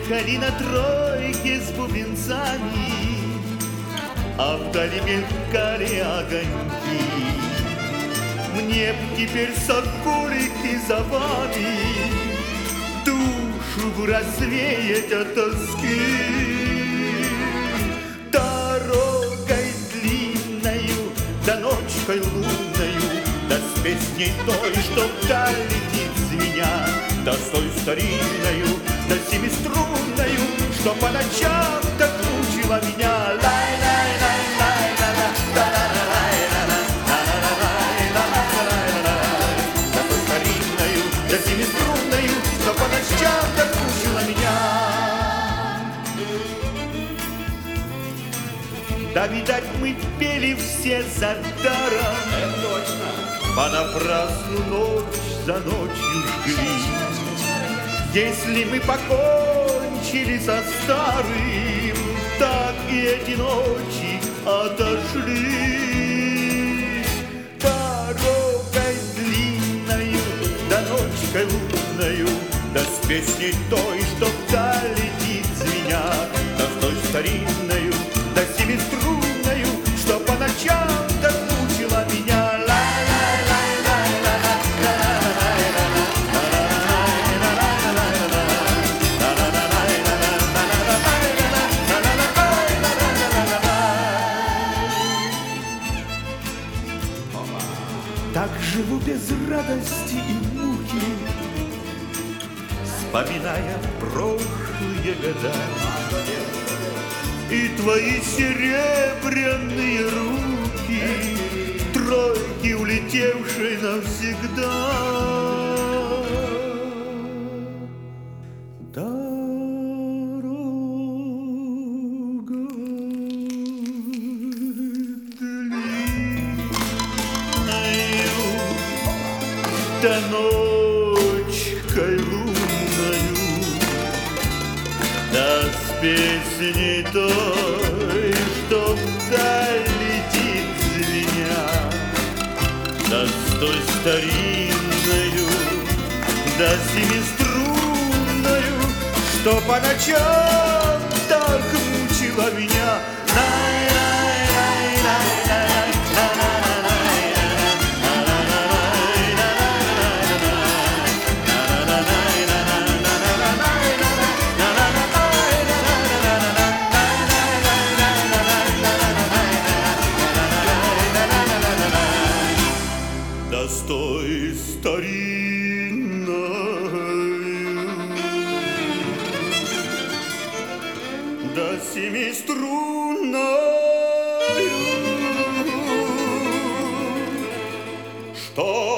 ехали на тройке с бубенцами, а вдали мелькали огоньки. Мне б теперь соколики за вами душу бы развеять от тоски. Дорогой длинною, да ночкой лунною, да с песней той, что вдаль летит звеня, да с той старинною, да семиструнною, что по ночам так мучила меня. Что по ночам так мучила меня. Да, видать, мы пели все за даром, Это точно. понапрасну ночь за ночью жгли. Если мы покончили со старым, так и эти ночи отошли. Дорогой длинною, да ночкой лунною, да с песней той, что вдаль летит звеня, да с той старинною, да семиструнною, что по ночам так мучила меня. Так живу без радости и муки, вспоминая прошлые года. И твои серебряные руки, тройки, улетевшие навсегда. Да ночкой лунною, да с песней той, что вдаль летит звеня, да с той старинною, да семиструнною, что по ночам так мучила меня. Да с той старинною, да семиструнною, что